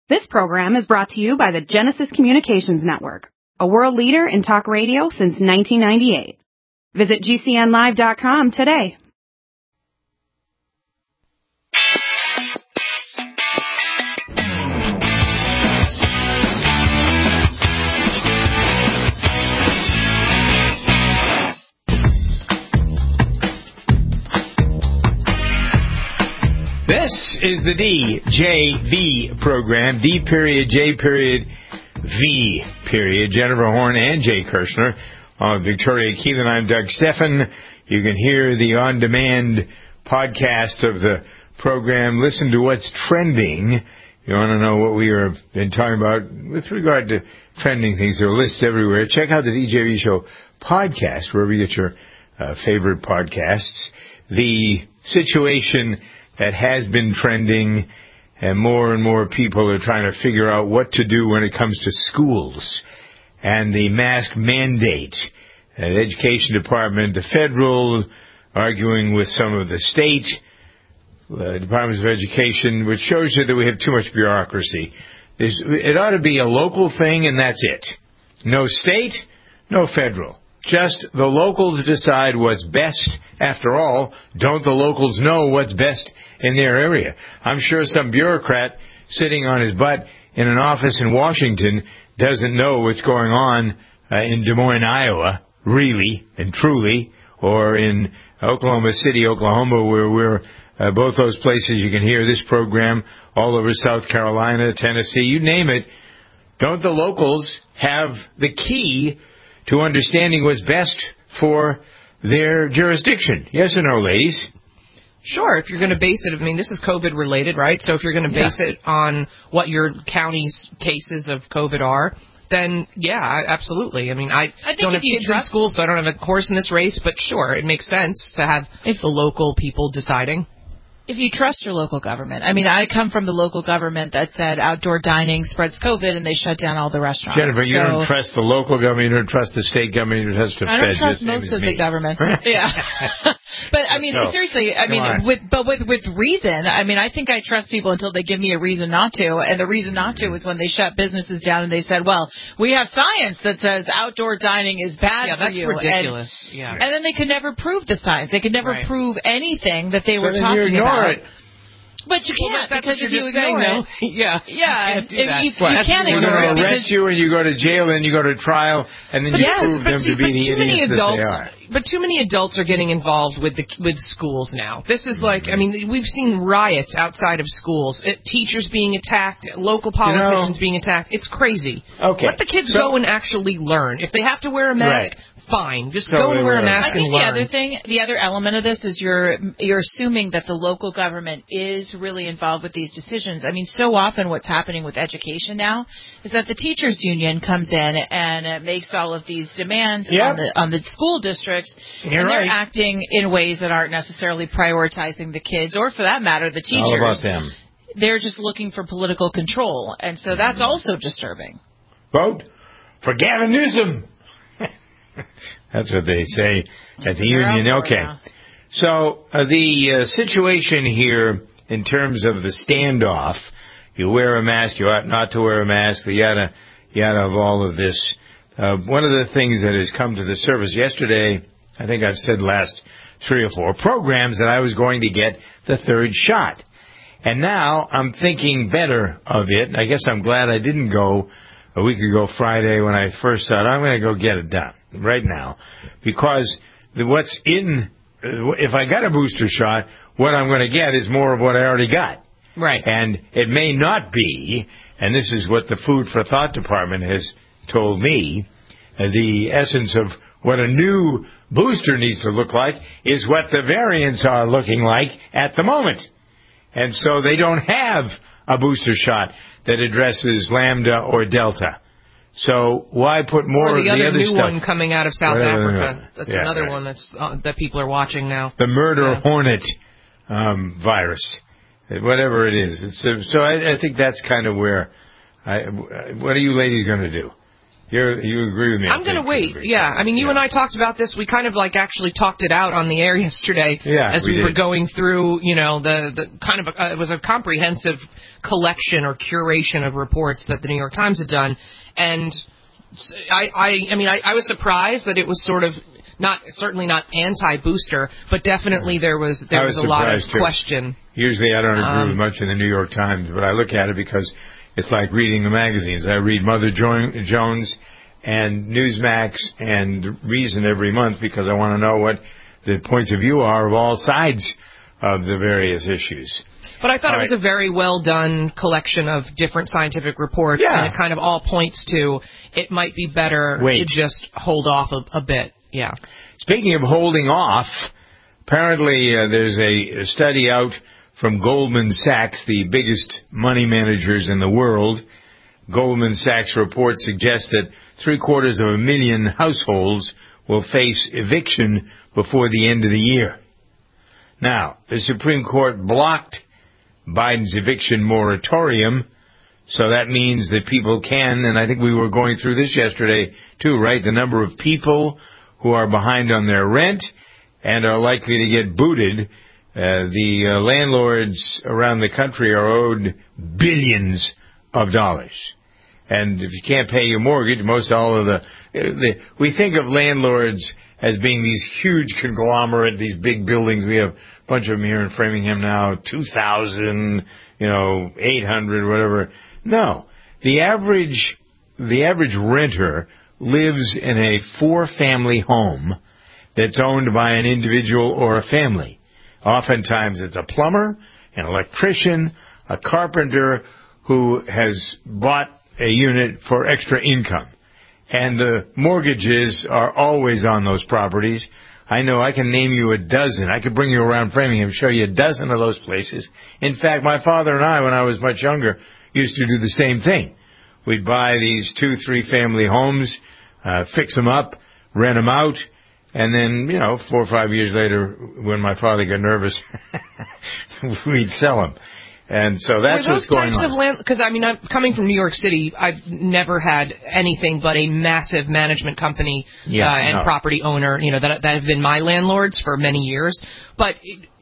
This program is brought to you by the Genesis Communications Network, a world leader in talk radio since 1998. Visit GCNlive.com today. This is the DJV program, D period, J period, V period. Jennifer Horn and Jay Kirshner on Victoria Keelan. I'm Doug Stephan. You can hear the on-demand podcast of the program. Listen to what's trending. You want to know what we have been talking about with regard to trending things. There are lists everywhere. Check out the DJV Show podcast, wherever you get your favorite podcasts. The situation that has been trending, and more people are trying to figure out what to do when it comes to schools and the mask mandate. The Education Department, the federal, arguing with some of the state departments of education, which shows you that we have too much bureaucracy. It ought to be a local thing, and that's it. No state, no federal. Just the locals decide what's best. After all, don't the locals know what's best in their area? I'm sure some bureaucrat sitting on his butt in an office in Washington doesn't know what's going on in Des Moines, Iowa, really and truly, or in Oklahoma City, Oklahoma, where we're both those places you can hear this program, all over South Carolina, Tennessee, you name it. Don't the locals have the key to understanding what's best for their jurisdiction? Yes or no, ladies? Sure, if you're going to base it, I mean, this is COVID-related, right? So if you're going to base it on what your county's cases of COVID are, then, yeah, absolutely. I mean, I don't have kids in school, so I don't have a horse in this race, but sure, it makes sense to have the local people deciding. If you trust your local government. I mean, I come from the local government that said outdoor dining spreads COVID, and they shut down all the restaurants. Jennifer, you don't trust the local government, you don't trust the state government, you don't trust the feds. I don't trust most of the governments. Yeah. But, I mean, seriously, I mean, with reason. I mean, I think I trust people until they give me a reason not to, and the reason not to is when they shut businesses down and they said, well, we have science that says outdoor dining is bad for you. Yeah, that's ridiculous. And then they could never prove the science. They could never prove anything that they were talking about. But you can't, because if you ignore it... You can't ignore it. They arrest you and you go to jail and you go to trial and then you prove them to be the idiots that they are. But too many adults are getting involved with schools now. This is like, I mean, we've seen riots outside of schools, teachers being attacked, local politicians being attacked. It's crazy. Okay. Let the kids go and actually learn. If they have to wear a mask... Fine, just go and wear a mask and learn. I think the other element of this is you're assuming that the local government is really involved with these decisions. I mean, so often what's happening with education now is that the teachers union comes in and makes all of these demands on the school districts, and they're acting in ways that aren't necessarily prioritizing the kids, or for that matter, the teachers. All about them. They're just looking for political control, and so that's also disturbing. Vote for Gavin Newsom. That's what they say at the union. Okay. So the situation here in terms of the standoff, you wear a mask, you ought not to wear a mask, the yada of all of this. One of the things that has come to the surface yesterday, I think I've said last 3 or 4 programs that I was going to get the 3rd shot. And now I'm thinking better of it. I guess I'm glad I didn't go a week ago Friday when I first thought I'm going to go get it done right now, because if I got a booster shot, what I'm going to get is more of what I already got. Right. And it may not be, and this is what the Food for Thought Department has told me, the essence of what a new booster needs to look like is what the variants are looking like at the moment. And so they don't have a booster shot that addresses Lambda or Delta. So why put more of the other new stuff? One coming out of South Africa. That's another one that people are watching now. The murder hornet virus, whatever it is. So I think that's kind of where. What are you ladies going to do? You agree with me? I'm going to wait. Yeah. I mean, you and I talked about this. We kind of actually talked it out on the air yesterday as we were going through, the kind of it was a comprehensive collection or curation of reports that the New York Times had done. And I was surprised that it was sort of certainly not anti-booster, but definitely there was a lot of question. Usually I don't agree with much in the New York Times, but I look at it because it's like reading the magazines. I read Mother Jones and Newsmax and Reason every month because I want to know what the points of view are of all sides of the various issues. But I thought it was a very well done collection of different scientific reports, and it kind of all points to it might be better to just hold off a bit. Yeah. Speaking of holding off, apparently there's a study out from Goldman Sachs, the biggest money managers in the world. Goldman Sachs report suggests that 750,000 households will face eviction before the end of the year. Now, the Supreme Court blocked Biden's eviction moratorium, so that means that people can, and I think we were going through this yesterday too, right? The number of people who are behind on their rent and are likely to get booted. The landlords around the country are owed billions of dollars. And if you can't pay your mortgage, we think of landlords as being these huge conglomerate, these big buildings. We have a bunch of them here in Framingham now, 2,000, 800, whatever. No. The average renter lives in a 4-family home that's owned by an individual or a family. Oftentimes it's a plumber, an electrician, a carpenter who has bought a unit for extra income. And the mortgages are always on those properties. I know I can name you a dozen. I could bring you around Framingham and show you a dozen of those places. In fact, my father and I, when I was much younger, used to do the same thing. We'd buy these 2-3 family homes, fix them up, rent them out, and then, 4 or 5 years later, when my father got nervous, we'd sell them. And so that's what's going on. Those types of land, because I'm coming from New York City, I've never had anything but a massive management company and property owner, that have been my landlords for many years. But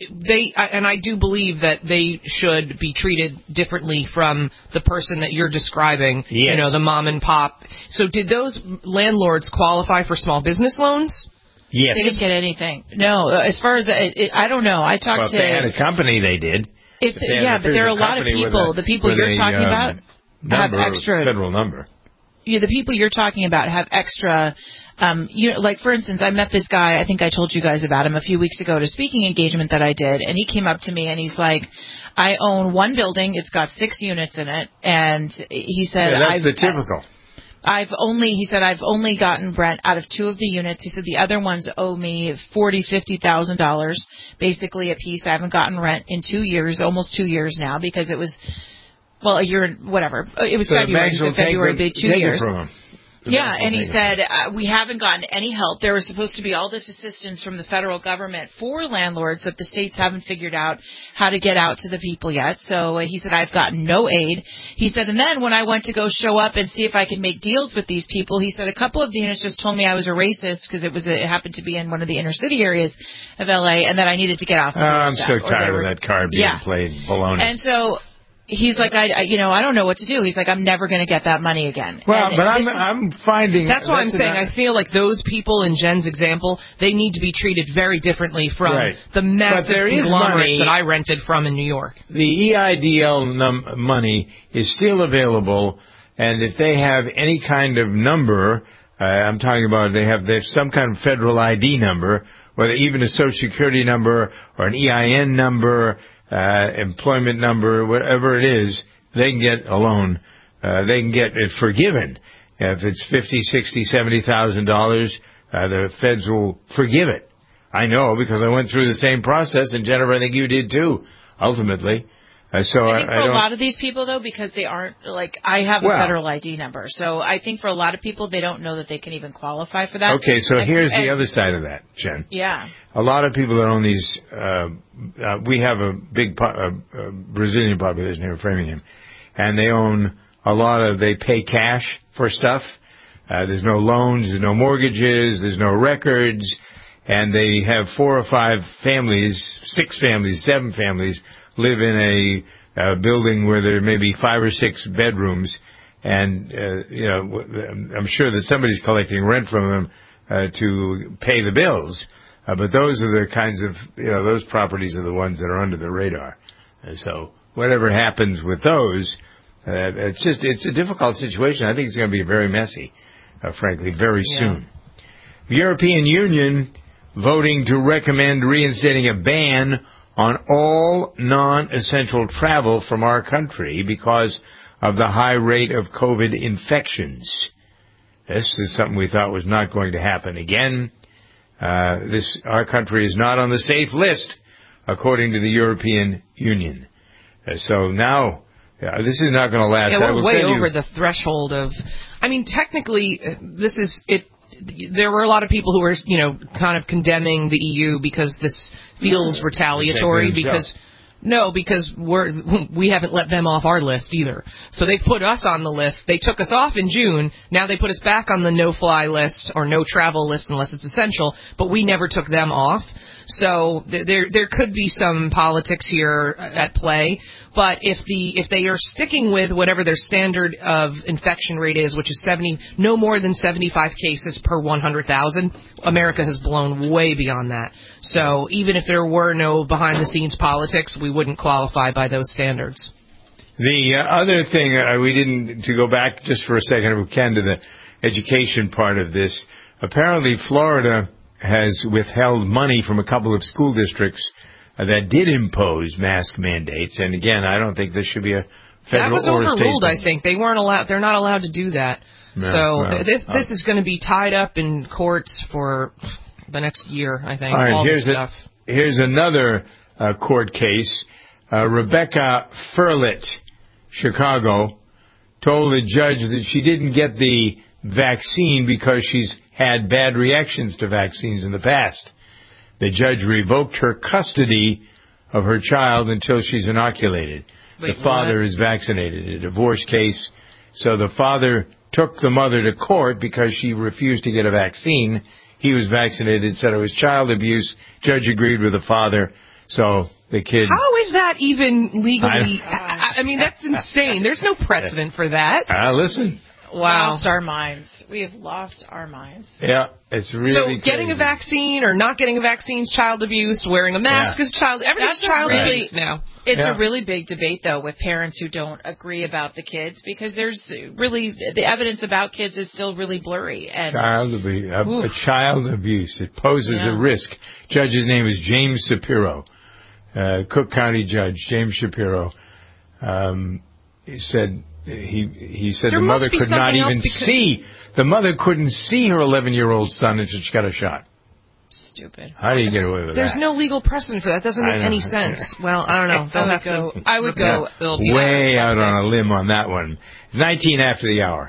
I do believe that they should be treated differently from the person that you're describing, the mom and pop. So did those landlords qualify for small business loans? Yes. They didn't get anything. No, as far as I don't know. I talked to. If they had a company, they did. But there are a lot of people. The people you're talking about have extra federal number. Yeah, the people you're talking about have extra. Like for instance, I met this guy. I think I told you guys about him a few weeks ago at a speaking engagement that I did, and he came up to me and he's like, "I own one building. It's got 6 units in it," and he said, "That's the typical." I've only gotten rent out of 2 of the units. He said the other ones owe me $50,000, basically a piece. I haven't gotten rent in 2 years, almost 2 years now, because it was, a year, whatever. It was February, big 2 years. Yeah, and he said, we haven't gotten any help. There was supposed to be all this assistance from the federal government for landlords that the states haven't figured out how to get out to the people yet. So he said, I've gotten no aid. He said, and then when I went to go show up and see if I could make deals with these people, he said a couple of the units just told me I was a racist because it happened to be in one of the inner city areas of L.A. and that I needed to get off the I'm so tired of that card being played baloney. And so he's like, I don't know what to do. He's like, I'm never going to get that money again. Well, but I'm finding... That's why I'm saying I feel like those people in Jen's example, they need to be treated very differently from the massive conglomerates that I rented from in New York. The EIDL money is still available, and if they have any kind of number, I'm talking about they have some kind of federal ID number, whether even a Social Security number or an EIN number, employment number, whatever it is, they can get a loan. They can get it forgiven. If it's $50,000, $60,000, $70,000, the feds will forgive it. I know because I went through the same process, and Jennifer, I think you did too, ultimately. I think for a lot of these people, though, because they aren't, I have a federal ID number. So I think for a lot of people, they don't know that they can even qualify for that. Okay, so here's the other side of that, Jen. Yeah. A lot of people that own these, we have a big Brazilian population here in Framingham, and they own they pay cash for stuff. There's no loans, there's no mortgages, there's no records, and they have 4 or 5 families, 6 families, 7 families live in a building where there may be 5 or 6 bedrooms, and I'm sure that somebody's collecting rent from them to pay the bills. But those are the kinds of, those properties are the ones that are under the radar. And so whatever happens with those, it's a difficult situation. I think it's going to be very messy, frankly, very soon. The European Union voting to recommend reinstating a ban on all non-essential travel from our country because of the high rate of COVID infections. This is something we thought was not going to happen again. Our country is not on the safe list, according to the European Union. So now, this is not going to last. Yeah, we're way over the threshold of. I mean, technically, this is it. There were a lot of people who were, kind of condemning the EU because this feels retaliatory. Because we haven't let them off our list either. So they've put us on the list. They took us off in June. Now they put us back on the no-fly list or no-travel list unless it's essential. But we never took them off. So there could be some politics here at play. But if they are sticking with whatever their standard of infection rate is, which is no more than 75 cases per 100,000, America has blown way beyond that. So even if there were no behind-the-scenes politics, we wouldn't qualify by those standards. The other thing, to go back just for a second, if we can, to the education part of this, apparently Florida has withheld money from a couple of school districts that did impose mask mandates, and again, I don't think this should be a federal or state. That was overruled, I think. They weren't allowed. They're not allowed to do that. This is going to be tied up in courts for the next year, I think. All right, here's another court case. Rebecca Furlitt, Chicago, told a judge that she didn't get the vaccine because she's had bad reactions to vaccines in the past. The judge revoked her custody of her child until she's inoculated. The father is vaccinated. A divorce case. So the father took the mother to court because she refused to get a vaccine. He was vaccinated, said it was child abuse. Judge agreed with the father. So the kid... How is that even legally... I mean, that's insane. There's no precedent for that. Listen... Wow. Lost our minds. We have lost our minds. Yeah, it's really So getting crazy. A vaccine or not getting a vaccine is child abuse. Wearing a mask is child... Everything's child abuse now. It's a really big debate, though, with parents who don't agree about the kids, because there's really... The evidence about kids is still really blurry. And child abuse. It poses a risk. Judge's name is James Shapiro. Cook County Judge James Shapiro. He said... He said the mother could not even see. The mother couldn't see her 11-year-old son until she got a shot. Stupid. How do you get away with that? There's no legal precedent for that. Doesn't make any sense. Well, I don't know. I would go way out on a limb on that one. 19 after the hour.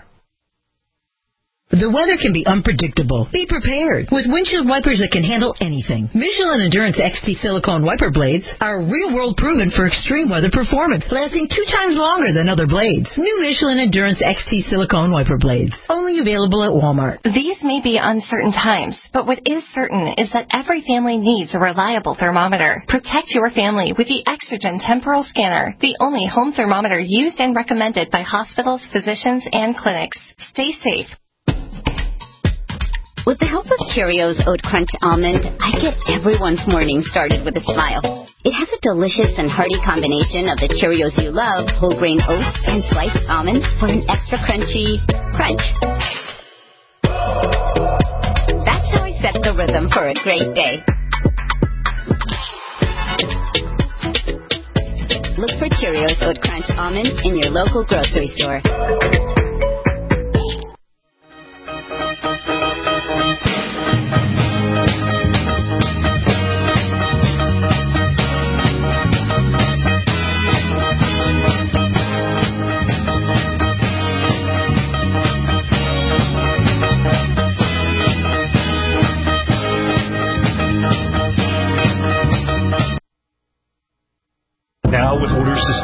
The weather can be unpredictable. Be prepared with windshield wipers that can handle anything. Michelin Endurance XT silicone wiper blades are real-world proven for extreme weather performance, lasting 2 times longer than other blades. New Michelin Endurance XT silicone wiper blades, only available at Walmart. These may be uncertain times, but what is certain is that every family needs a reliable thermometer. Protect your family with the Exergen Temporal Scanner, the only home thermometer used and recommended by hospitals, physicians, and clinics. Stay safe. With the help of Cheerios Oat Crunch Almond, I get everyone's morning started with a smile. It has a delicious and hearty combination of the Cheerios you love, whole grain oats, and sliced almonds for an extra crunchy crunch. That's how I set the rhythm for a great day. Look for Cheerios Oat Crunch Almond in your local grocery store. Now with orders to stay at home,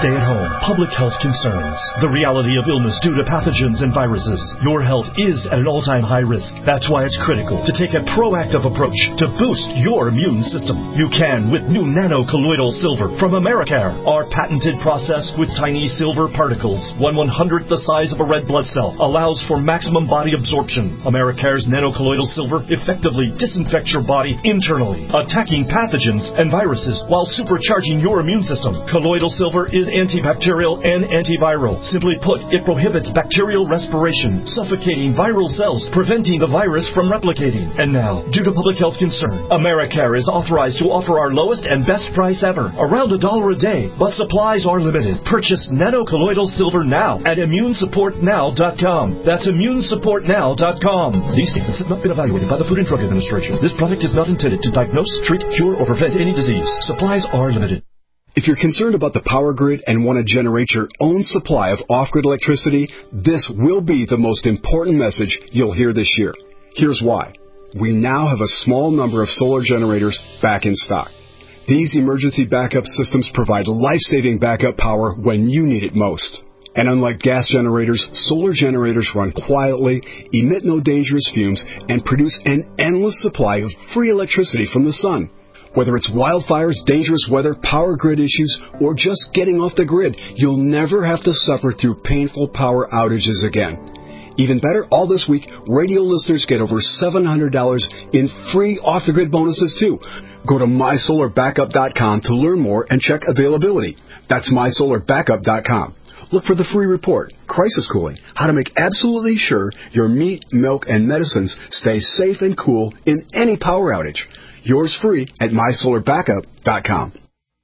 public health concerns. The reality of illness due to pathogens and viruses. Your health is at an all-time high risk. That's why it's critical to take a proactive approach to boost your immune system. You can with new nano-colloidal silver from Americare. Our patented process with tiny silver particles, 1/100th the size of a red blood cell, allows for maximum body absorption. Americare's nano-colloidal silver effectively disinfects your body internally, attacking pathogens and viruses while supercharging your immune system. Colloidal silver is antibacterial and antiviral. Simply put, it prohibits bacterial respiration, suffocating viral cells, preventing the virus from replicating. And now, due to public health concern, Americare is authorized to offer our lowest and best price ever, around $1 a day, but supplies are limited. Purchase nano-colloidal silver now at immunesupportnow.com. That's immunesupportnow.com. These statements have not been evaluated by the Food and Drug Administration. This product is not intended to diagnose, treat, cure, or prevent any disease. Supplies are limited. If you're concerned about the power grid and want to generate your own supply of off-grid electricity, this will be the most important message you'll hear this year. Here's why. We now have a small number of solar generators back in stock. These emergency backup systems provide life-saving backup power when you need it most. And unlike gas generators, solar generators run quietly, emit no dangerous fumes, and produce an endless supply of free electricity from the sun. Whether it's wildfires, dangerous weather, power grid issues, or just getting off the grid, you'll never have to suffer through painful power outages again. Even better, all this week, radio listeners get over $700 in free off-the-grid bonuses, too. Go to mysolarbackup.com to learn more and check availability. That's mysolarbackup.com. Look for the free report, Crisis Cooling, how to make absolutely sure your meat, milk, and medicines stay safe and cool in any power outage. Yours free at mysolarbackup.com.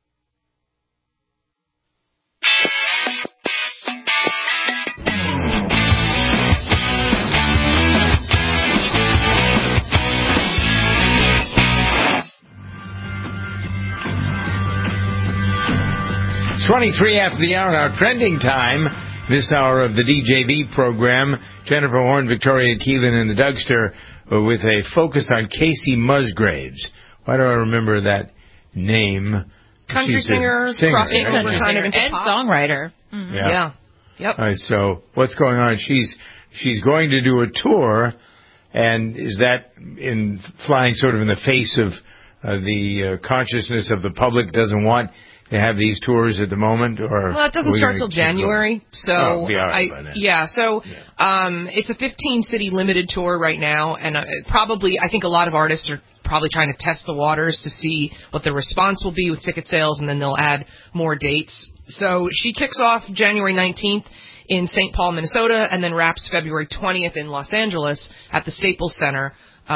It's 23 after the hour, our trending time. This hour of the DJV program, Jennifer Horn, Victoria Keelan, and the Dougster, with a focus on Casey Musgraves. Why do I remember that name? Country singer, and songwriter. Mm-hmm. Yeah. Yep. All right, so what's going on? She's going to do a tour, and is that in flying sort of in the face of the consciousness of the public doesn't want to have these tours at the moment, or well, it doesn't start till January, so it's a 15-city limited tour right now, and I think a lot of artists are probably trying to test the waters to see what the response will be with ticket sales, and then they'll add more dates. So she kicks off January 19th in St. Paul, Minnesota, and then wraps February 20th in Los Angeles at the Staples Center.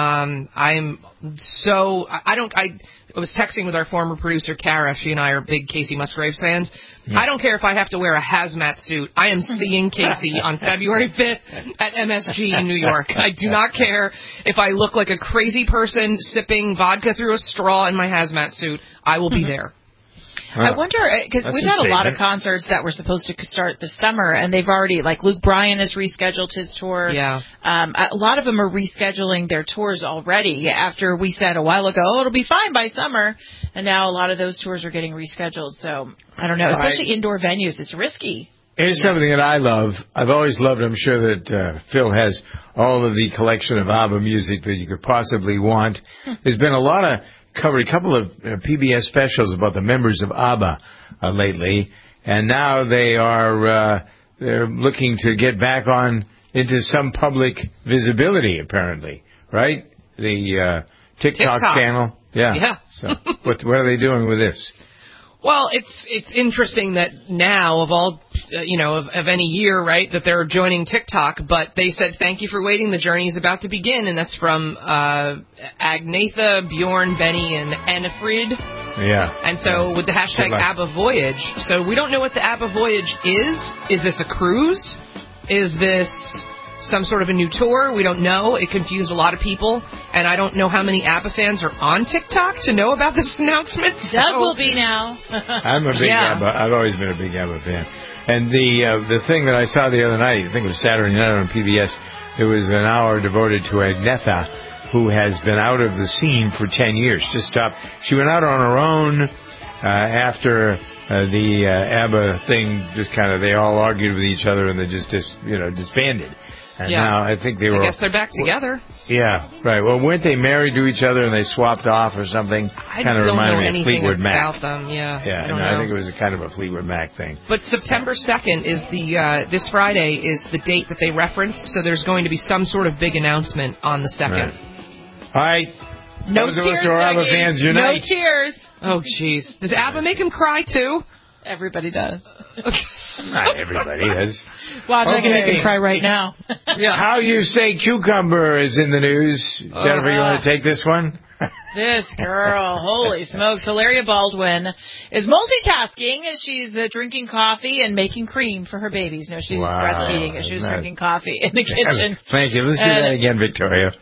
I was texting with our former producer, Kara. She and I are big Casey Musgraves fans. Yeah. I don't care if I have to wear a hazmat suit. I am seeing Casey on February 5th at MSG in New York. I do not care if I look like a crazy person sipping vodka through a straw in my hazmat suit. I will be there. I wonder, because we've had a lot of concerts that were supposed to start this summer, and they've already, like Luke Bryan has rescheduled his tour. Yeah. A lot of them are rescheduling their tours already after we said a while ago, it'll be fine by summer, and now a lot of those tours are getting rescheduled. So, I don't know, especially indoor venues, it's risky. Here's something that I love. I've always loved, I'm sure that Phil has all of the collection of ABBA music that you could possibly want. There's been a lot of covered a couple of PBS specials about the members of ABBA lately, and now they're looking to get back on into some public visibility, apparently, right? The TikTok channel. Yeah. So what are they doing with this? Well, it's interesting that now, of all, of any year, right, that they're joining TikTok, but they said, thank you for waiting, the journey is about to begin, and that's from Agnetha, Bjorn, Benny, and Annefrid. Yeah. And so with the hashtag ABBA Voyage, so we don't know what the ABBA Voyage is. Is this a cruise? Is this some sort of a new tour? We don't know. It confused a lot of people, and I don't know how many ABBA fans are on TikTok to know about this announcement. Doug will be now. I'm a big ABBA. I've always been a big ABBA fan. And the thing that I saw the other night, I think it was Saturday night on PBS, it was an hour devoted to Agnetha, who has been out of the scene for 10 years. Just stopped. She went out on her own after the ABBA thing just kind of, they all argued with each other and they just disbanded. And now I think I guess they're back together. Yeah, right. Well, weren't they married to each other and they swapped off or something? Kind of reminded me of Fleetwood Mac. About them, I think it was a kind of a Fleetwood Mac thing. But September 2nd is this Friday is the date that they referenced, so there's going to be some sort of big announcement on the 2nd. Right. All right. No tears, ABBA fans unite. No tears. Oh, jeez. Does ABBA make him cry, too? Everybody does. Not everybody does. Watch, I can make him cry right now. How you say cucumber is in the news. Jennifer, you want to take this one? This girl, holy smokes. Hilaria Baldwin is multitasking. She's drinking coffee and making cream for her babies. No, she's breastfeeding and she was drinking coffee in the kitchen. Thank you. Let's do that again, Victoria.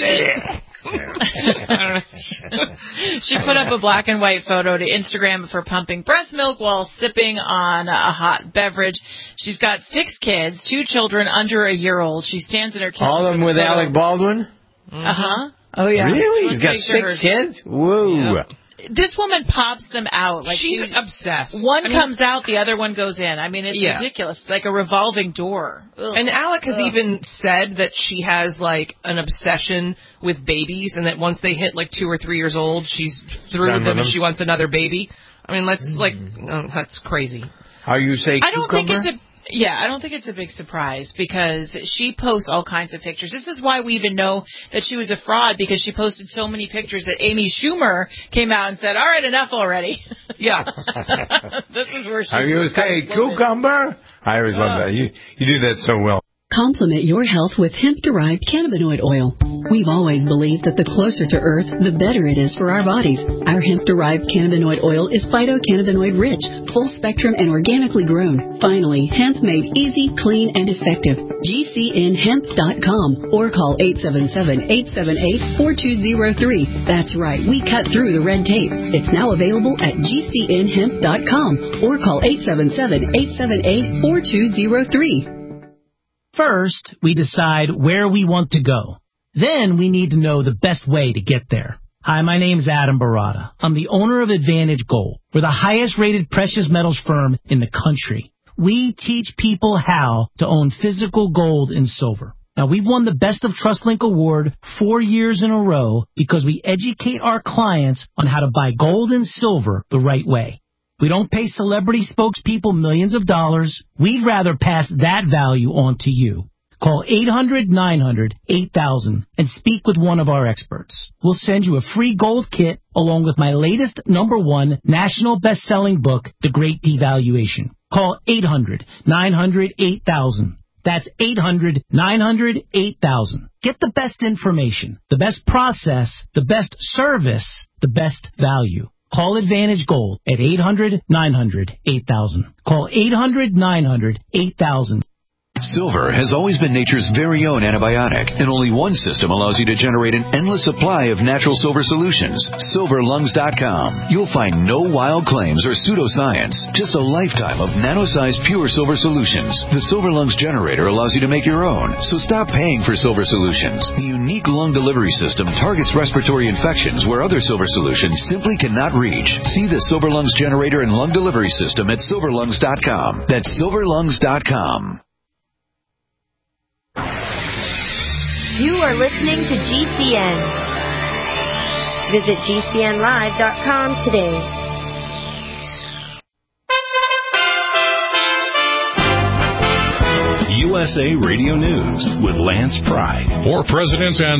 She put up a black and white photo to Instagram of her pumping breast milk while sipping on a hot beverage. She's got 6 kids, 2 children under a year old. She stands in her kitchen. All of them with Alec Baldwin? Uh-huh. Oh, yeah. Really? He's got 6 kids? Whoa. Yep. This woman pops them out. Like she's obsessed. One comes out, the other one goes in. I mean, it's ridiculous. It's like a revolving door. Ugh. And Alec has even said that she has, like, an obsession with babies, and that once they hit, like, 2 or 3 years old, she's through with them and she wants another baby. I mean, that's crazy. How you say cucumber? I don't think it's a big surprise because she posts all kinds of pictures. This is why we even know that she was a fraud, because she posted so many pictures that Amy Schumer came out and said, all right, enough already. Yeah. This is where she How you say cucumber? I always love that. You do that so well. Complement your health with hemp-derived cannabinoid oil. We've always believed that the closer to Earth, the better it is for our bodies. Our hemp-derived cannabinoid oil is phytocannabinoid-rich, full-spectrum, and organically grown. Finally, hemp made easy, clean, and effective. GCNhemp.com or call 877-878-4203. That's right, we cut through the red tape. It's now available at GCNhemp.com or call 877-878-4203. First, we decide where we want to go. Then we need to know the best way to get there. Hi, my name's Adam Barada. I'm the owner of Advantage Gold. We're the highest-rated precious metals firm in the country. We teach people how to own physical gold and silver. Now, we've won the Best of TrustLink Award 4 years in a row because we educate our clients on how to buy gold and silver the right way. We don't pay celebrity spokespeople millions of dollars. We'd rather pass that value on to you. Call 800-900-8000 and speak with one of our experts. We'll send you a free gold kit along with my latest #1 national best-selling book, The Great Devaluation. Call 800-900-8000. That's 800-900-8000. Get the best information, the best process, the best service, the best value. Call Advantage Gold at 800-900-8000. Call 800-900-8000. Silver has always been nature's very own antibiotic, and only one system allows you to generate an endless supply of natural silver solutions. SilverLungs.com. You'll find no wild claims or pseudoscience, just a lifetime of nano-sized pure silver solutions. The Silver Lungs generator allows you to make your own, so stop paying for silver solutions. The unique lung delivery system targets respiratory infections where other silver solutions simply cannot reach. See the Silver Lungs generator and lung delivery system at SilverLungs.com. That's SilverLungs.com. You are listening to GCN. Visit GCNlive.com today. USA Radio News with Lance Pride. 4 presidents and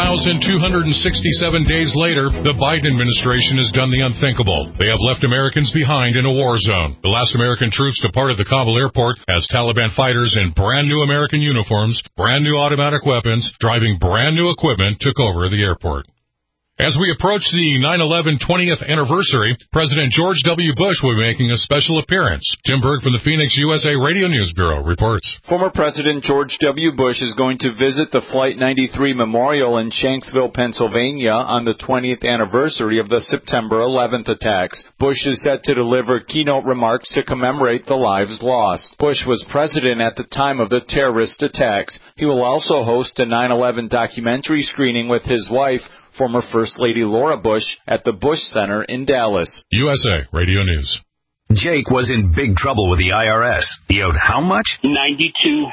7,267 days later, the Biden administration has done the unthinkable. They have left Americans behind in a war zone. The last American troops departed the Kabul airport as Taliban fighters in brand new American uniforms, brand new automatic weapons, driving brand new equipment took over the airport. As we approach the 9/11 20th anniversary, President George W. Bush will be making a special appearance. Tim Berg from the Phoenix USA Radio News Bureau reports. Former President George W. Bush is going to visit the Flight 93 Memorial in Shanksville, Pennsylvania on the 20th anniversary of the September 11th attacks. Bush is set to deliver keynote remarks to commemorate the lives lost. Bush was president at the time of the terrorist attacks. He will also host a 9/11 documentary screening with his wife, former First Lady Laura Bush, at the Bush Center in Dallas. USA Radio News. Jake was in big trouble with the IRS. He owed how much? $92,000.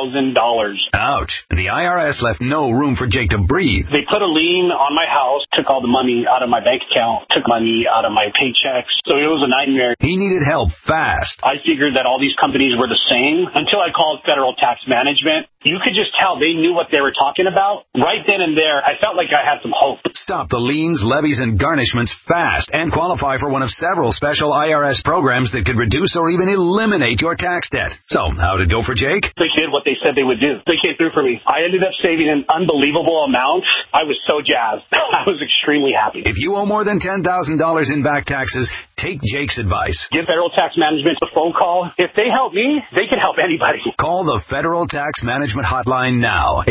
Ouch. The IRS left no room for Jake to breathe. They put a lien on my house, took all the money out of my bank account, took money out of my paychecks. So it was a nightmare. He needed help fast. I figured that all these companies were the same until I called Federal Tax Management. You could just tell they knew what they were talking about. Right then and there, I felt like I had some hope. Stop the liens, levies, and garnishments fast and qualify for one of several special IRS programs that could reduce or even eliminate your tax debt. So, how'd it go for Jake? They did what they said they would do. They came through for me. I ended up saving an unbelievable amount. I was so jazzed. I was extremely happy. If you owe more than $10,000 in back taxes, take Jake's advice. Give Federal Tax Management a phone call. If they help me, they can help anybody. Call the Federal Tax Management hotline now.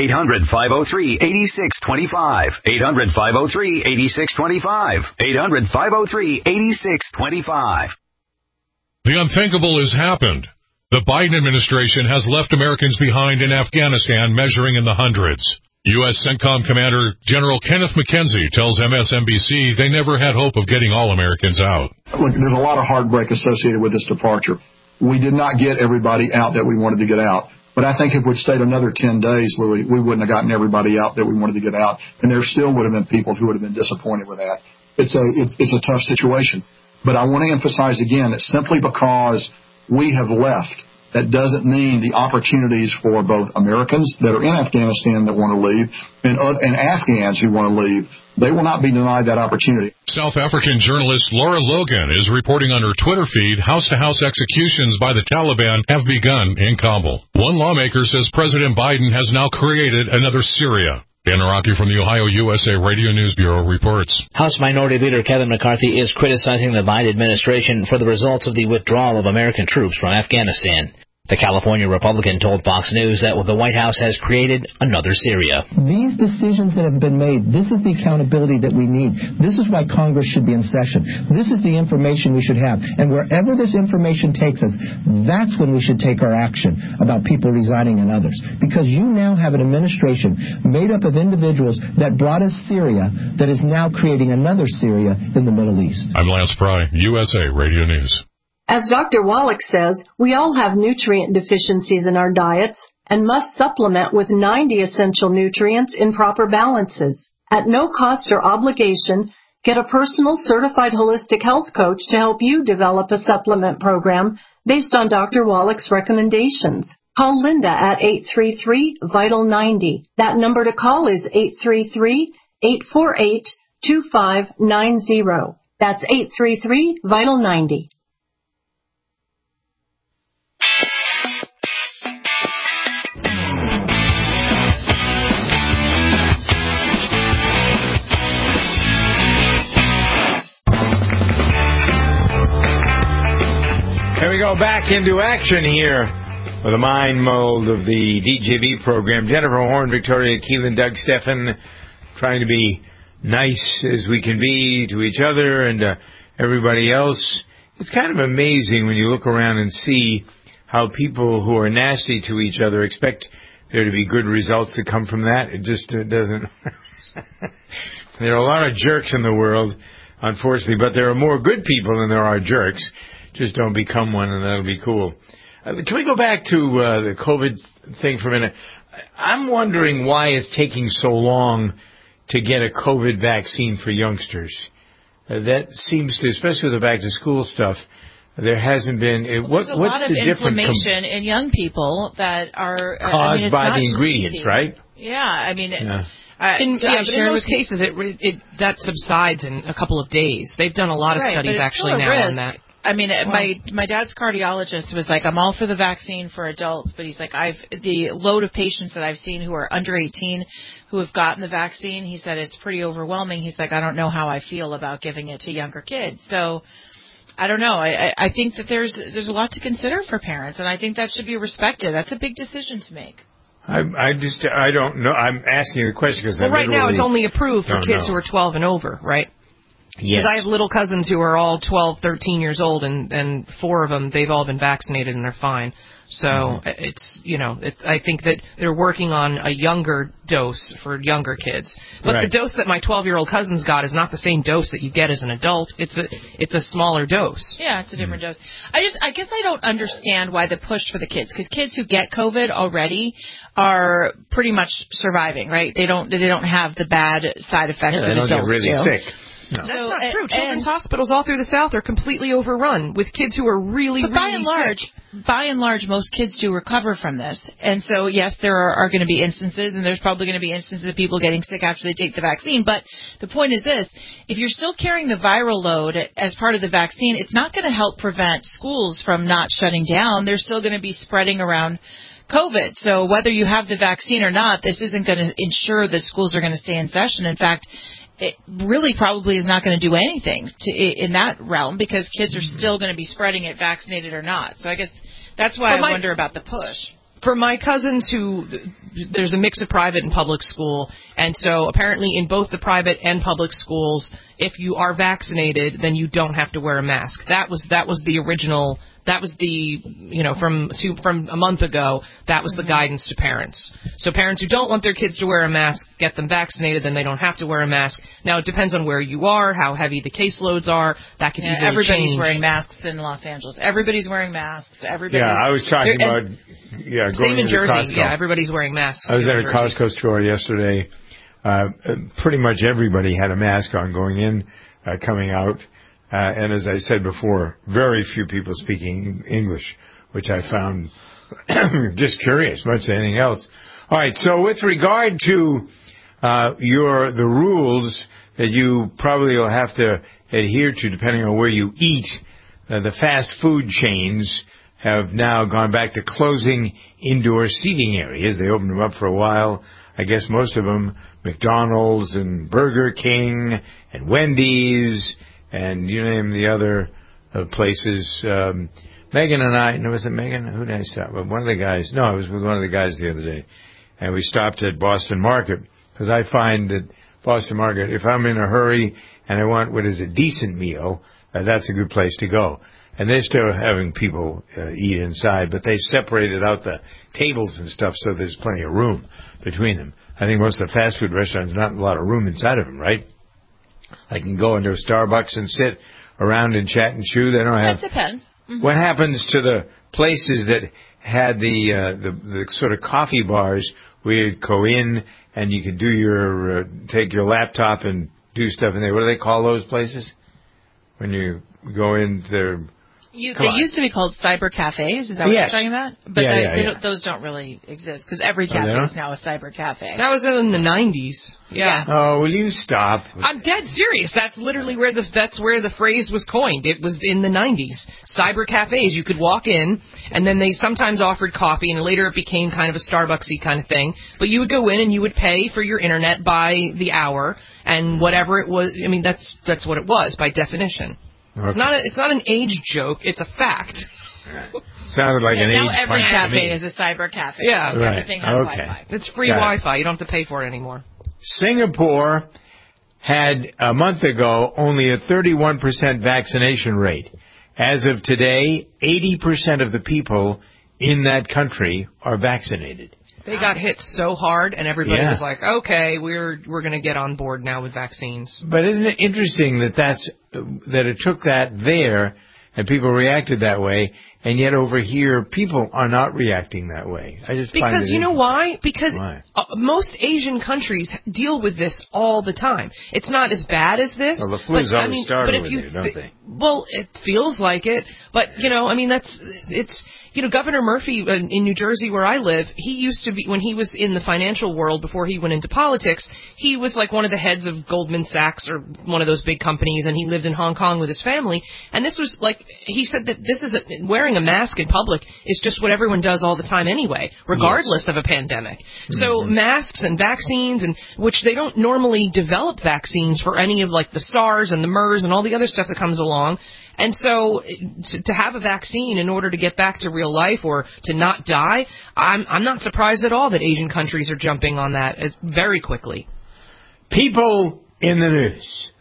800-503-8625. 800-503-8625. 800-503-8625. The unthinkable has happened. The Biden administration has left Americans behind in Afghanistan measuring in the hundreds. U.S. CENTCOM Commander General Kenneth McKenzie tells MSNBC they never had hope of getting all Americans out. Look, there's a lot of heartbreak associated with this departure. We did not get everybody out that we wanted to get out. But I think if we'd stayed another 10 days, Louis, we wouldn't have gotten everybody out that we wanted to get out. And there still would have been people who would have been disappointed with that. It's a tough situation. But I want to emphasize again that simply because we have left, that doesn't mean the opportunities for both Americans that are in Afghanistan that want to leave and Afghans who want to leave, they will not be denied that opportunity. South African journalist Laura Logan is reporting on her Twitter feed house-to-house executions by the Taliban have begun in Kabul. One lawmaker says President Biden has now created another Syria. Dan Araki from the Ohio USA Radio News Bureau reports. House Minority Leader Kevin McCarthy is criticizing the Biden administration for the results of the withdrawal of American troops from Afghanistan. The California Republican told Fox News that the White House has created another Syria. These decisions that have been made, this is the accountability that we need. This is why Congress should be in session. This is the information we should have. And wherever this information takes us, that's when we should take our action about people resigning and others. Because you now have an administration made up of individuals that brought us Syria that is now creating another Syria in the Middle East. I'm Lance Pry, USA Radio News. As Dr. Wallach says, we all have nutrient deficiencies in our diets and must supplement with 90 essential nutrients in proper balances. At no cost or obligation, get a personal certified holistic health coach to help you develop a supplement program based on Dr. Wallach's recommendations. Call Linda at 833-VITAL-90. That number to call is 833-848-2590. That's 833-VITAL-90. Here we go back into action here with the mind mold of the DJB program. Jennifer Horn, Victoria Keelan, Doug Steffen, trying to be nice as we can be to each other and everybody else. It's kind of amazing when you look around and see how people who are nasty to each other expect there to be good results to come from that. It just doesn't. There are a lot of jerks in the world, unfortunately, but there are more good people than there are jerks. Just don't become one, and that'll be cool. Can we go back to the COVID thing for a minute? I'm wondering why it's taking so long to get a COVID vaccine for youngsters. That seems to, especially with the back-to-school stuff, there hasn't been. There's a lot of inflammation in young people that are caused by the ingredients, easy. Right? Yeah, I mean. In most cases, that subsides in a couple of days. They've done a lot of studies actually now on that. I mean, my dad's cardiologist was like, I'm all for the vaccine for adults, but he's like, the load of patients that I've seen who are under 18 who have gotten the vaccine, he said it's pretty overwhelming. He's like, I don't know how I feel about giving it to younger kids. So I don't know. I think that there's a lot to consider for parents, and I think that should be respected. That's a big decision to make. I don't know. I'm asking you the question because right now it's only approved for kids who are 12 and over, right? Because I have little cousins who are all 12, 13 years old, and 4 of them, they've all been vaccinated and they're fine. So it's, I think that they're working on a younger dose for younger kids. But the dose that my 12-year-old cousins got is not the same dose that you get as an adult. It's a smaller dose. Yeah, it's a different dose. I guess I don't understand why the push for the kids, because kids who get COVID already are pretty much surviving, right? They don't have the bad side effects that adults do. They don't get really sick. No. That's not true. Children's hospitals all through the South are completely overrun with kids who are really, but really sick. By and large, most kids do recover from this. And so, yes, there are going to be instances, and there's probably going to be instances of people getting sick after they take the vaccine. But the point is this. If you're still carrying the viral load as part of the vaccine, it's not going to help prevent schools from not shutting down. They're still going to be spreading around COVID. So whether you have the vaccine or not, this isn't going to ensure that schools are going to stay in session. In fact, it really probably is not going to do anything in that realm, because kids are still going to be spreading it, vaccinated or not. So I guess that's why I wonder about the push. For my cousins there's a mix of private and public school, and so apparently in both the private and public schools, if you are vaccinated, then you don't have to wear a mask. That was the original. That was from a month ago, that was the guidance to parents. So parents who don't want their kids to wear a mask, get them vaccinated, then they don't have to wear a mask. Now, it depends on where you are, how heavy the caseloads are. That can easily everybody's change. Wearing masks in Los Angeles. Everybody's wearing masks. I was talking about going same in Jersey. Costco. Yeah, everybody's wearing masks. I was at a Costco store yesterday. Pretty much everybody had a mask on going in, coming out. And as I said before, very few people speaking English, which I found just curious, much as anything else. All right, so with regard to the rules that you probably will have to adhere to depending on where you eat, the fast food chains have now gone back to closing indoor seating areas. They opened them up for a while. I guess most of them, McDonald's and Burger King and Wendy's, and you name the other places. Megan and I, was it Megan? Who did I stop with? One of the guys. No, I was with one of the guys the other day. And we stopped at Boston Market, because I find that Boston Market, if I'm in a hurry and I want what is a decent meal, that's a good place to go. And they're still having people eat inside, but they separated out the tables and stuff so there's plenty of room between them. I think most of the fast food restaurants, not a lot of room inside of them, right? I can go into a Starbucks and sit around and chat and chew. They don't have. That depends. Mm-hmm. What happens to the places that had the sort of coffee bars where you go in and you could do take your laptop and do stuff in there? What do they call those places? When you go in there. They used to be called cyber cafes. Is that what you're talking about? But those don't really exist, because every cafe is now a cyber cafe. That was in the 90s. Yeah. Oh, will you stop? I'm dead serious. That's literally where the phrase was coined. It was in the 90s. Cyber cafes. You could walk in, and then they sometimes offered coffee, and later it became kind of a Starbucksy kind of thing. But you would go in and you would pay for your internet by the hour, and whatever it was. I mean, that's what it was by definition. Okay. It's not an age joke. It's a fact. Sounded like an age. Now every cafe is a cyber cafe. Yeah, right. Everything has Wi-Fi. It's free Wi-Fi. You don't have to pay for it anymore. Singapore had a month ago only a 31% vaccination rate. As of today, 80% of the people in that country are vaccinated. They got hit so hard, and everybody was like, "Okay, we're going to get on board now with vaccines." But isn't it interesting that it took that there, and people reacted that way, and yet over here, people are not reacting that way? I just find because you know why? Because most Asian countries deal with this all the time. It's not as bad as this. Well, the flu's always started with it, don't they? Well, it feels like it, but it's. Governor Murphy in New Jersey, where I live, he used to be, when he was in the financial world before he went into politics, he was like one of the heads of Goldman Sachs or one of those big companies, and he lived in Hong Kong with his family. And this was like, he said that wearing a mask in public is just what everyone does all the time anyway, regardless of a pandemic. Mm-hmm. So masks and vaccines, and which they don't normally develop vaccines for any of like the SARS and the MERS and all the other stuff that comes along. And so to have a vaccine in order to get back to real life or to not die, I'm not surprised at all that Asian countries are jumping on that very quickly. People in the news.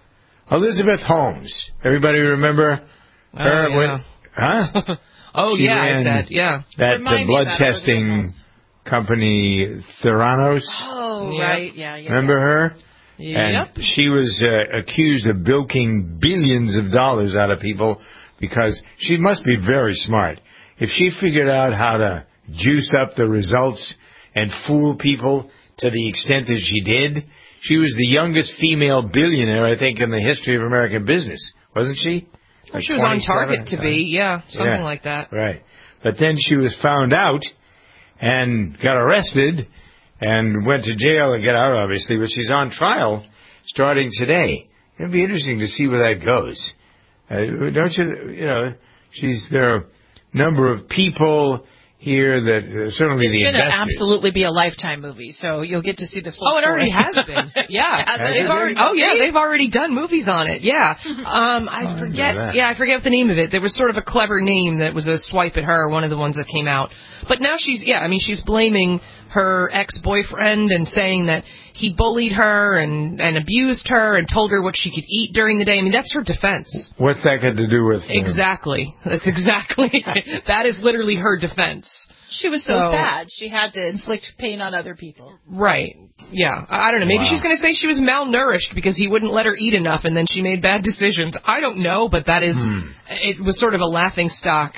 Elizabeth Holmes. Everybody remember her? Yeah. Huh? Oh, She yeah, I ran said, yeah. That blood testing company, Theranos. Oh, Yep. right. Yeah. Remember her? Yep. And she was accused of bilking billions of dollars out of people because she must be very smart. If she figured out how to juice up the results and fool people to the extent that she did, she was the youngest female billionaire, I think, in the history of American business. Wasn't she? Like she was on target to be, something Yeah, like that. Right. But then she was found out and got arrested and went to jail and got out, obviously, but she's on trial starting today. It'll be interesting to see where that goes. Don't you, there are a number of people here that certainly the investors. It's going to absolutely be a Lifetime movie, so you'll get to see the full story. Oh, it already has been. Yeah. They've already done movies on it. Yeah. I forget what the name of it. There was sort of a clever name that was a swipe at her, one of the ones that came out. But now she's blaming her ex-boyfriend and saying that he bullied her and abused her and told her what she could eat during the day. I mean, that's her defense. What's that got to do with... Exactly. That's exactly... that is literally her defense. She was so sad. She had to inflict pain on other people. Right. Yeah. I don't know. Maybe she's going to say she was malnourished because he wouldn't let her eat enough and then she made bad decisions. I don't know, but that is... It was sort of a laughing stock,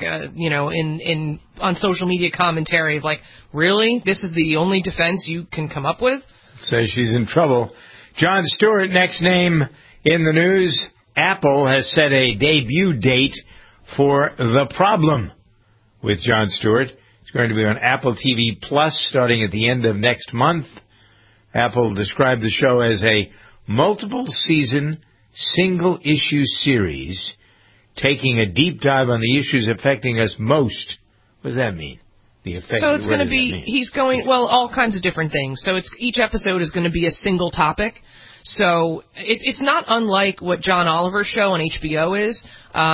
on social media commentary of like, really? This is the only defense you can come up with? Says she's in trouble. Jon Stewart, next name in the news. Apple has set a debut date for The Problem with Jon Stewart. It's going to be on Apple TV Plus starting at the end of next month. Apple described the show as a multiple-season, single-issue series taking a deep dive on the issues affecting us most. What does that mean? So it's going to be, all kinds of different things. So each episode is going to be a single topic. So it's not unlike what John Oliver's show on HBO is.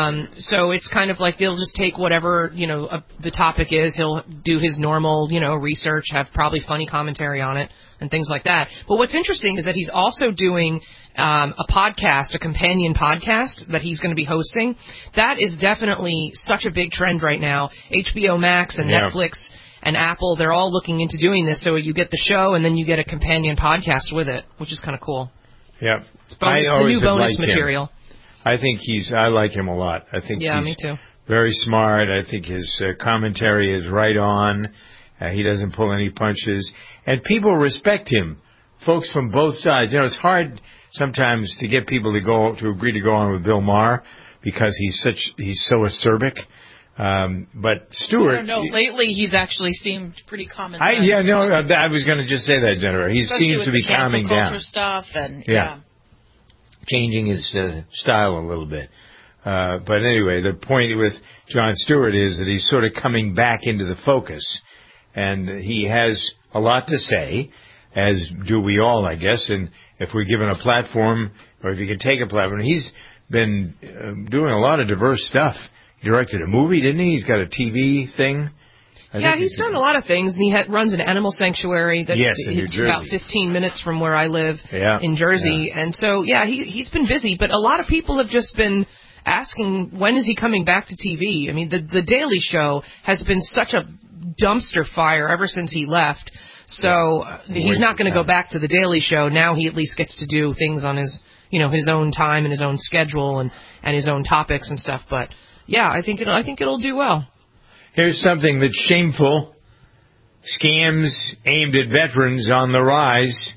So it's kind of like they'll just take whatever, the topic is. He'll do his normal, research, have probably funny commentary on it and things like that. But what's interesting is that he's also doing a podcast, a companion podcast that he's going to be hosting. That is definitely such a big trend right now. HBO Max and Netflix and Apple, they're all looking into doing this. So you get the show and then you get a companion podcast with it, which is kind of cool. Yeah. It's the new bonus material. I think I like him a lot. I think he's me too. Very smart. I think his commentary is right on. He doesn't pull any punches. And people respect him. Folks from both sides. It's hard sometimes to get people to agree to go on with Bill Maher because he's so acerbic. But Stewart... I don't know. Lately, he's actually seemed pretty common. I was going to just say that, Jennifer. He seems to be calming down. Culture stuff and changing his style a little bit. But anyway, the point with Jon Stewart is that he's sort of coming back into the focus, and he has a lot to say, as do we all, I guess. And if we're given a platform, or if you can take a platform, he's been doing a lot of diverse stuff. He directed a movie, didn't he? He's got a TV thing. He's done a lot of things. And he runs an animal sanctuary it's about 15 minutes from where I live in Jersey. And so, he's been busy. But a lot of people have just been asking, when is he coming back to TV? I mean, the Daily Show has been such a dumpster fire ever since he left. So he's not going to go back to the Daily Show. Now he at least gets to do things on his, his own time and his own schedule and his own topics and stuff. But I think it'll do well. Here's something that's shameful. Scams aimed at veterans on the rise.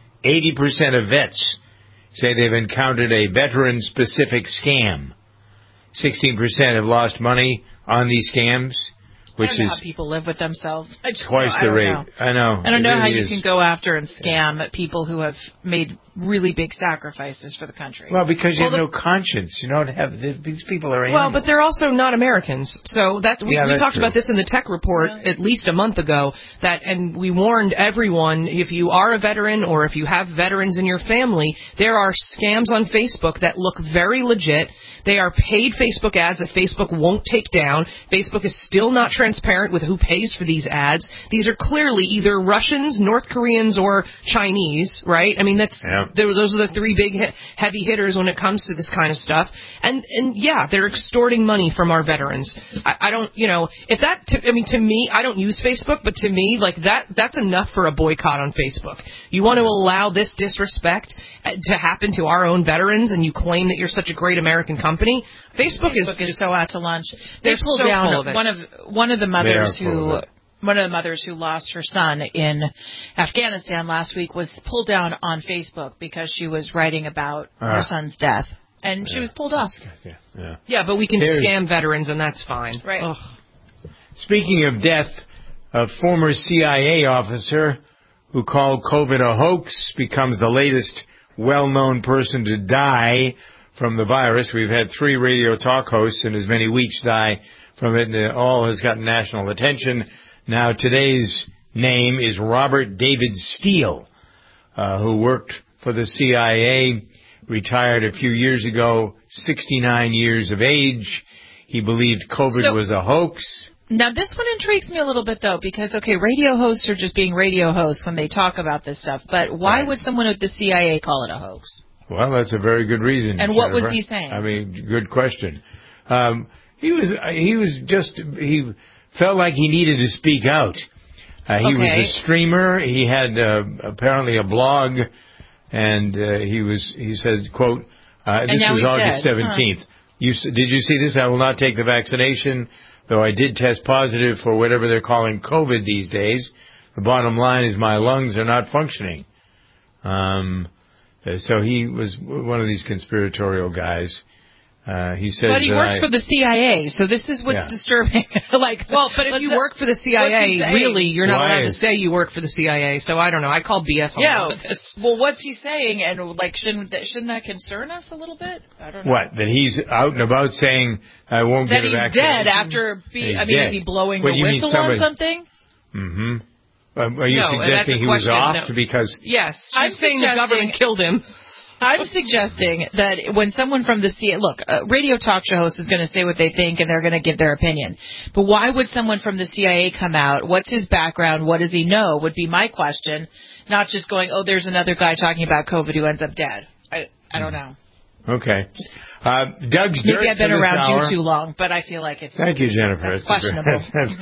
80% of vets say they've encountered a veteran-specific scam. 16% have lost money on these scams, which I don't know is how people live with themselves. Twice the rate. I know. I don't know how you can go after and scam people who have made really big sacrifices for the country. Well, because you have no conscience. You don't have these people are animals. Well, but they're also not Americans. So we talked about this in the tech report at least a month ago. And we warned everyone, if you are a veteran or if you have veterans in your family, there are scams on Facebook that look very legit. They are paid Facebook ads that Facebook won't take down. Facebook is still not transparent with who pays for these ads. These are clearly either Russians, North Koreans, or Chinese, right? I mean, those are the three big heavy hitters when it comes to this kind of stuff. And yeah, they're extorting money from our veterans. I don't, if that, to me, I don't use Facebook, but to me, like that's enough for a boycott on Facebook. You want to allow this disrespect to happen to our own veterans, and you claim that you're such a great American company? Facebook is so out to lunch. They're pulled so down full of it. one of the mothers who lost her son in Afghanistan last week was pulled down on Facebook because she was writing about her son's death, and she was pulled off. Yeah, but we can scam veterans, and that's fine. Right. Ugh. Speaking of death, a former CIA officer who called COVID a hoax becomes the latest well-known person to die from the virus. We've had 3 radio talk hosts in as many weeks die from it, and it all has gotten national attention. Now, today's name is Robert David Steele, who worked for the CIA, retired a few years ago, 69 years of age. He believed COVID was a hoax. Now, this one intrigues me a little bit, though, because, radio hosts are just being radio hosts when they talk about this stuff, but why would someone at the CIA call it a hoax? Well, that's a very good reason. And what was he saying? I mean, good question. He felt like he needed to speak out. He was a streamer. He had apparently a blog, and he said, quote, this was August 17th. Did you see this? I will not take the vaccination, though I did test positive for whatever they're calling COVID these days. The bottom line is my lungs are not functioning. So he was one of these conspiratorial guys. He says, but he works for the CIA, so this is what's disturbing. But if you work for the CIA, really, you're not allowed to say you work for the CIA. So I don't know. I call BS on all of this. Well, what's he saying? And shouldn't that concern us a little bit? I don't know. What? That he's out and about saying I won't get a vaccination? That he's dead after is he blowing the whistle on something? Mm-hmm. Are you suggesting he was off because? Yes, I'm saying the government killed him. I'm suggesting that when someone from the CIA, a radio talk show host is going to say what they think and they're going to give their opinion. But why would someone from the CIA come out? What's his background? What does he know? Would be my question. Not just going, there's another guy talking about COVID who ends up dead. I don't know. Okay. Doug's Dirt. Maybe I've been around you too long, but I feel like it's. Thank you, Jennifer. It's questionable.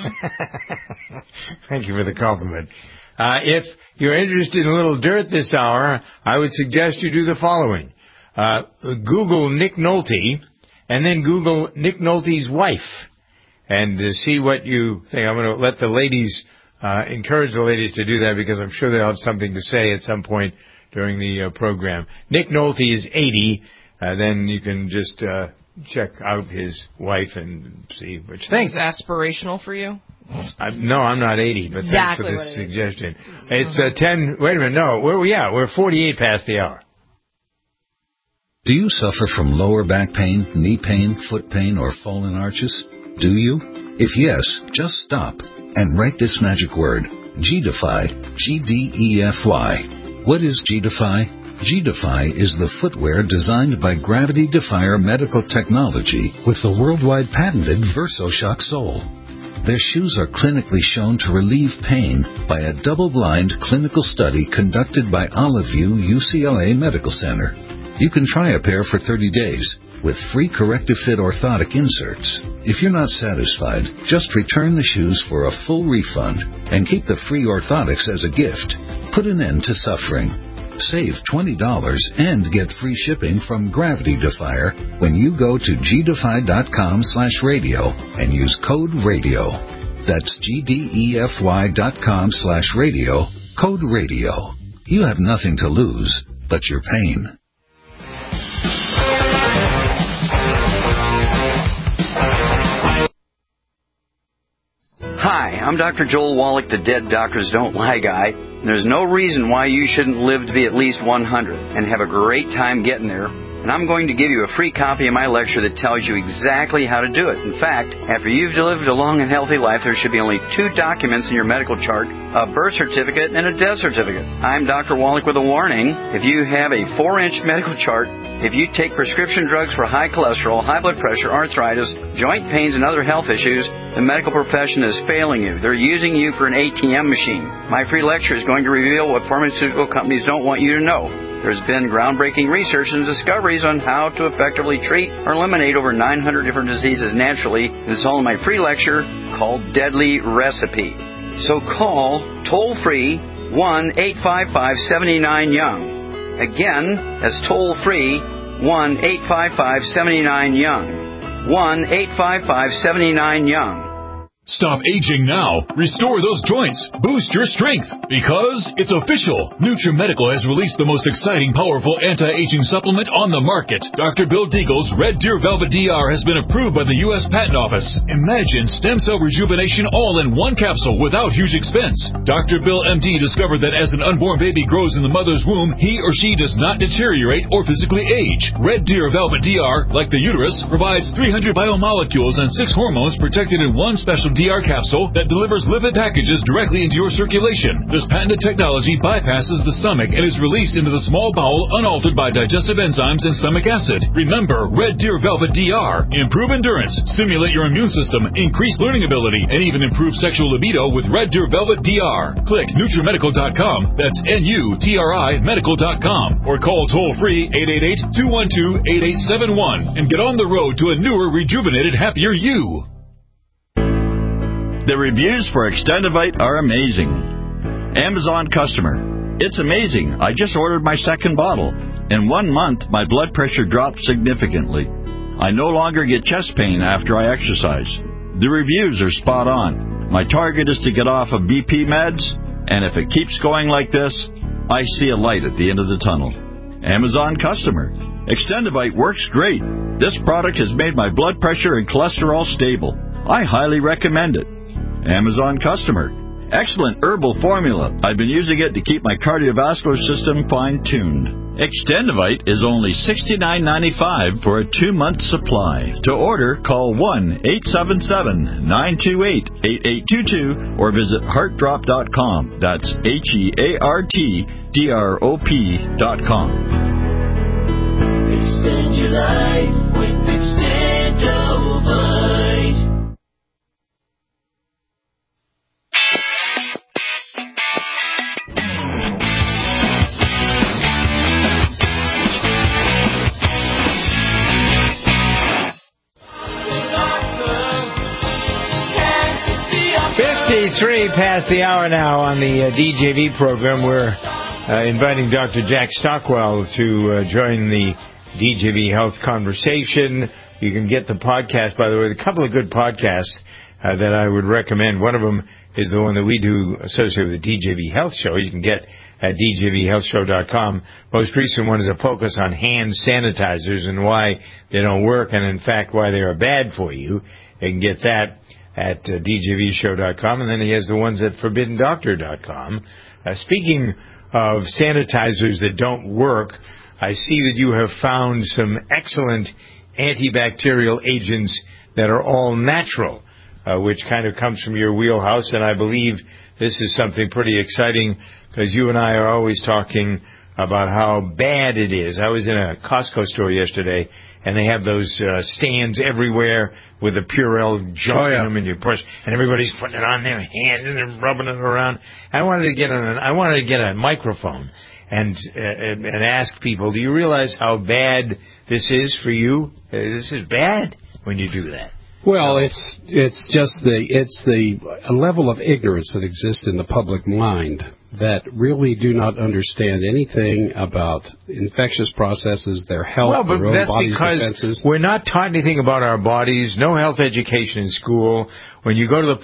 Thank you for the compliment. If you're interested in a little dirt this hour, I would suggest you do the following. Google Nick Nolte, and then Google Nick Nolte's wife, and see what you think. I'm going to let the ladies, encourage the ladies to do that, because I'm sure they'll have something to say at some point during the program. Nick Nolte is 80. Then you can just check out his wife and see what you think. Is aspirational for you? No, I'm not 80, but thanks for the suggestion. It's 10. Wait a minute. No, we're 48 past the hour. Do you suffer from lower back pain, knee pain, foot pain, or fallen arches? Do you? If yes, just stop and write this magic word, G-Defy, G-D-E-F-Y. What is G-Defy? G-Defy is the footwear designed by Gravity Defier Medical Technology with the worldwide patented VersoShock sole. Their shoes are clinically shown to relieve pain by a double-blind clinical study conducted by OliveView UCLA Medical Center. You can try a pair for 30 days with free corrective fit orthotic inserts. If you're not satisfied, just return the shoes for a full refund and keep the free orthotics as a gift. Put an end to suffering. Save $20 and get free shipping from Gravity Defier when you go to gdefy.com/radio and use code RADIO. That's gdefy.com/radio, code RADIO. You have nothing to lose but your pain. Hi, I'm Dr. Joel Wallach, the Dead Doctors Don't Lie guy. And there's no reason why you shouldn't live to be at least 100 and have a great time getting there and I'm going to give you a free copy of my lecture that tells you exactly how to do it. In fact, after you've lived a long and healthy life, there should be only 2 documents in your medical chart, a birth certificate and a death certificate. I'm Dr. Wallach with a warning. If you have a 4-inch medical chart, if you take prescription drugs for high cholesterol, high blood pressure, arthritis, joint pains, and other health issues, the medical profession is failing you. They're using you for an ATM machine. My free lecture is going to reveal what pharmaceutical companies don't want you to know. There's been groundbreaking research and discoveries on how to effectively treat or eliminate over 900 different diseases naturally. It's all in my free lecture called Deadly Recipe. So call toll-free 1-855-79-YOUNG. Again, that's toll-free 1-855-79-YOUNG. 1-855-79-YOUNG. Stop aging now. Restore those joints. Boost your strength. Because it's official. NutriMedical has released the most exciting, powerful anti-aging supplement on the market. Dr. Bill Deagle's Red Deer Velvet DR has been approved by the U.S. Patent Office. Imagine stem cell rejuvenation all in one capsule without huge expense. Dr. Bill MD discovered that as an unborn baby grows in the mother's womb, he or she does not deteriorate or physically age. Red Deer Velvet DR, like the uterus, provides 300 biomolecules and 6 hormones protected in one special DR capsule that delivers lipid packages directly into your circulation. This patented technology bypasses the stomach and is released into the small bowel unaltered by digestive enzymes and stomach acid. Remember, Red Deer Velvet DR. Improve endurance, stimulate your immune system, increase learning ability, and even improve sexual libido with Red Deer Velvet DR. Click NutriMedical.com, that's N-U-T-R-I medical.com, or call toll-free 888-212-8871 and get on the road to a newer, rejuvenated, happier you. The reviews for Extendivite are amazing. Amazon customer. It's amazing. I just ordered my second bottle. In 1 month, my blood pressure dropped significantly. I no longer get chest pain after I exercise. The reviews are spot on. My target is to get off of BP meds, and if it keeps going like this, I see a light at the end of the tunnel. Amazon customer. Extendivite works great. This product has made my blood pressure and cholesterol stable. I highly recommend it. Amazon customer. Excellent herbal formula. I've been using it to keep my cardiovascular system fine-tuned. Extendivite is only $69.95 for a 2-month supply. To order, call 1-877-928-8822 or visit heartdrop.com. That's HEARTDROP.com. Extend your life with Extendivite. Past the hour now on the DJV program. We're inviting Dr. Jack Stockwell to join the DJV Health Conversation. You can get the podcast, by the way, a couple of good podcasts that I would recommend. One of them is the one that we do associated with the DJV Health Show. You can get at djvhealthshow.com. Most recent one is a focus on hand sanitizers and why they don't work, and in fact why they are bad for you. You can get that at djvshow.com, and then he has the ones at forbiddendoctor.com. Speaking of sanitizers that don't work, I see that you have found some excellent antibacterial agents that are all natural, which kind of comes from your wheelhouse, and I believe this is something pretty exciting because you and I are always talking about how bad it is. I was in a Costco store yesterday, and they have those stands everywhere with the Purell junk in them, and you push, and everybody's putting it on their hand and they're rubbing it around. I wanted to get a microphone and ask people, do you realize how bad this is for you? This is bad when you do that. Well, it's just the level of ignorance that exists in the public mind that really do not understand anything about infectious processes, their health, their own body's defenses. We're not taught anything about our bodies. No health education in school. When you go to all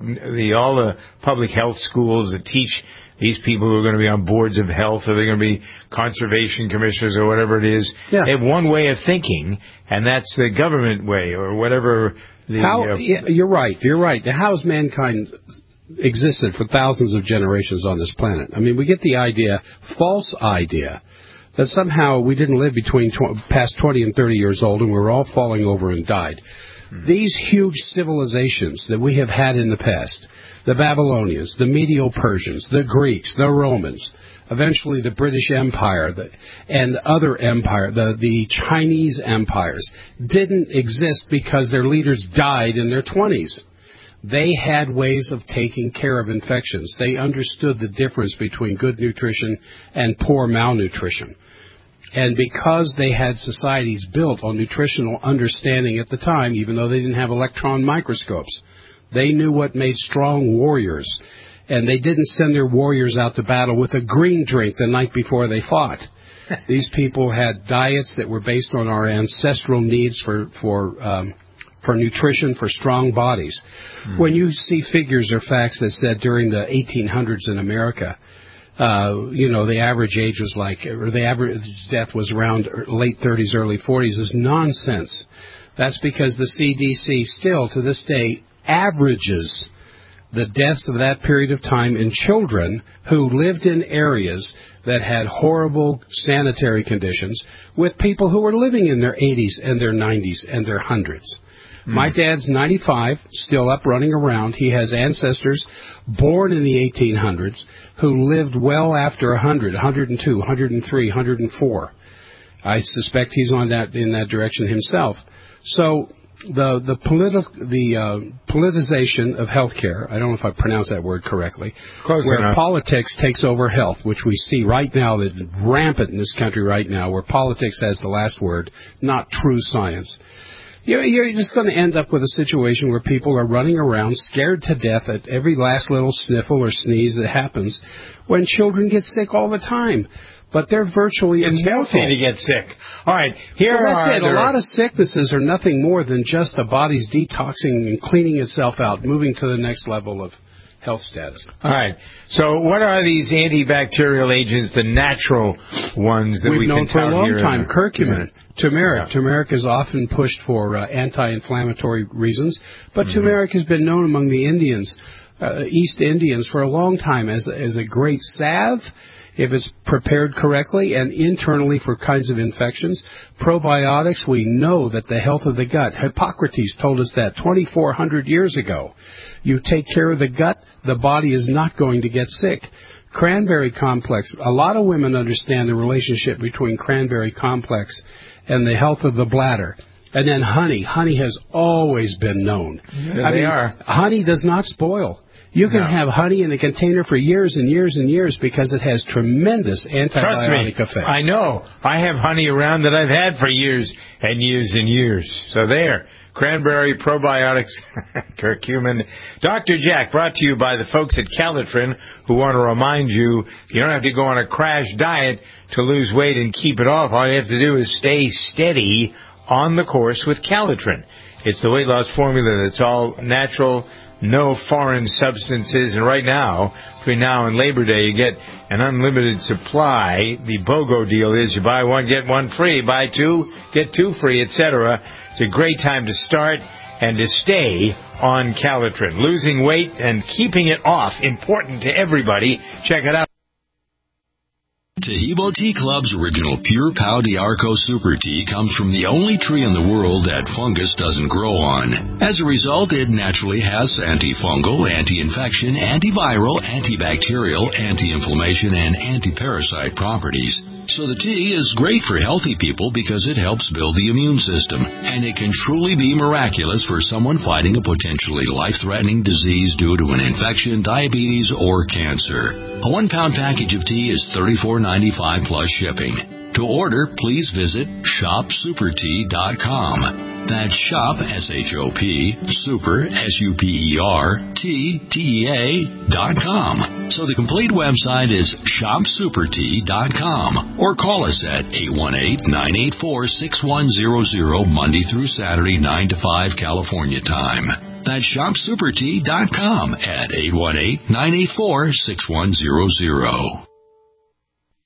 the public health schools that teach these people who are going to be on boards of health, or they're going to be conservation commissioners or whatever it is, they have one way of thinking, and that's the government way or whatever. You're right. How has mankind existed for thousands of generations on this planet? I mean, we get the false idea that somehow we didn't live between past 20 and 30 years old, and we were all falling over and died. These huge civilizations that we have had in the past, the Babylonians, the Medo-Persians, the Greeks, the Romans, eventually the British Empire, and other empires, the Chinese empires, didn't exist because their leaders died in their 20s. They had ways of taking care of infections. They understood the difference between good nutrition and poor malnutrition. And because they had societies built on nutritional understanding at the time, even though they didn't have electron microscopes, they knew what made strong warriors. And they didn't send their warriors out to battle with a green drink the night before they fought. These people had diets that were based on our ancestral needs for nutrition, for strong bodies. When you see figures or facts that said during the 1800s in America, the average age was the average death was around late 30s, early 40s, is nonsense. That's because the CDC still, to this day, averages the deaths of that period of time in children who lived in areas that had horrible sanitary conditions with people who were living in their 80s and their 90s and their 100s. My dad's 95, still up running around. He has ancestors born in the 1800s who lived well after 100, 102, 103, 104. I suspect he's in that direction himself. So the politicization of healthcare, I don't know if I pronounced that word correctly, where politics takes over health, which we see right now, that rampant in this country right now, where politics has the last word, not true science. You're just going to end up with a situation where people are running around scared to death at every last little sniffle or sneeze that happens when children get sick all the time. But they're virtually immortal. It's healthy to get sick. All right, A lot of sicknesses are nothing more than just the body's detoxing and cleaning itself out, moving to the next level of health status. All right. So what are these antibacterial agents, the natural ones that we've known for a long time? Curcumin, turmeric. Yeah. Turmeric is often pushed for anti-inflammatory reasons, but turmeric has been known among the Indians, East Indians, for a long time as a great salve, if it's prepared correctly, and internally for kinds of infections. Probiotics, we know that the health of the gut, Hippocrates told us that 2,400 years ago. You take care of the gut, the body is not going to get sick. Cranberry complex, a lot of women understand the relationship between cranberry complex and the health of the bladder. And then honey. Honey has always been known. Honey does not spoil. You can have honey in a container for years and years and years because it has tremendous antibiotic effects. I know. I have honey around that I've had for years and years and years. So there. Cranberry, probiotics, curcumin. Dr. Jack, brought to you by the folks at Calitrin, who want to remind you don't have to go on a crash diet to lose weight and keep it off. All you have to do is stay steady on the course with Calitrin. It's the weight loss formula that's all natural, no foreign substances, and right now, between now and Labor Day, you get an unlimited supply. The BOGO deal is you buy one, get one free, buy two, get two free, etc. It's a great time to start and to stay on Calitrin. Losing weight and keeping it off, important to everybody. Check it out. Taheebo Tea Club's original Pure Pau d'Arco Super Tea comes from the only tree in the world that fungus doesn't grow on. As a result, it naturally has antifungal, anti-infection, antiviral, antibacterial, anti-inflammation, and anti-parasite properties. So the tea is great for healthy people because it helps build the immune system, and it can truly be miraculous for someone fighting a potentially life-threatening disease due to an infection, diabetes, or cancer. A 1-pound package of tea is $34.95 plus shipping. To order, please visit shopsupertea.com. That's shop, S-H-O-P, super, S-U-P-E-R-T-T-E-A.com. So the complete website is shopsupertea.com, or call us at 818-984-6100 Monday through Saturday, 9 to 5 California time. That's shopsupertea.com at 818-984-6100.